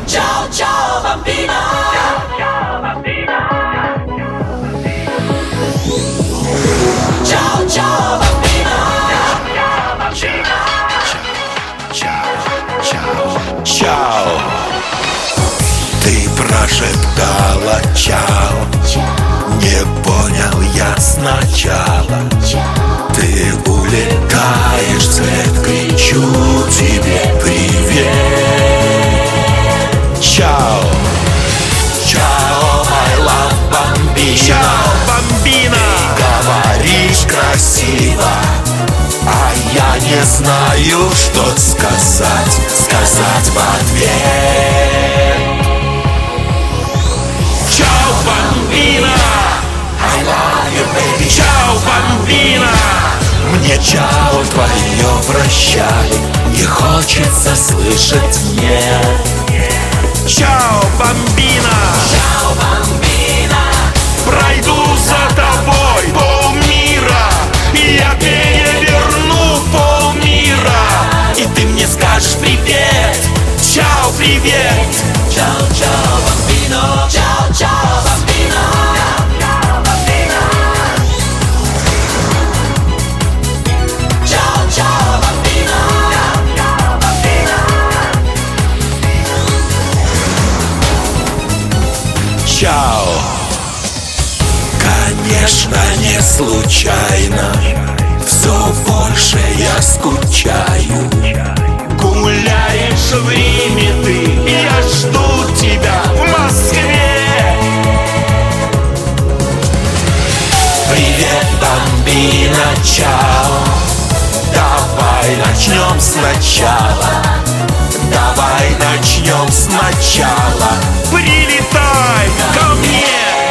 Ciao ciao bambina. Ciao ciao bambina. Чао, ты прошептала чао. Не понял я сначала. Ты улетаешь вслед, кричу тебе привет. Чао, чао, my love, бомбина. Чао, бомбина. Ты говоришь красиво, а я не знаю, что сказать в ответ. Чао, бомбина. I love you, baby. Чао, бомбина. Мне чао твое прощай, не хочется слышать нет. Чао, бомбина. Ciao bambina. Пройду за тобой полмира, и я переверну полмира, и ты мне скажешь привет. Чао, привет. Ciao ciao bambino. Ciao ciao bambina. Ciao ciao bambina. Чао. Конечно, не случайно, все больше я скучаю. Гуляешь в Риме ты, и я жду тебя в Москве. Привет, бомбина, чао. Давай начнем сначала. Давай начнем сначала. Прилетай ко мне.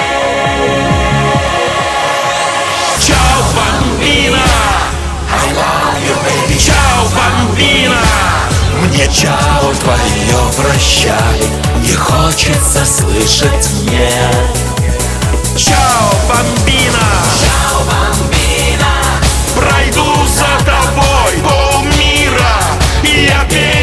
Чао, бомбина. I love you, baby. Чао, бомбина. Мне чао твое прощай, не хочется слышать нет. Чао, бомбина. Ciao bambina. Пройду за тобой полмира, и я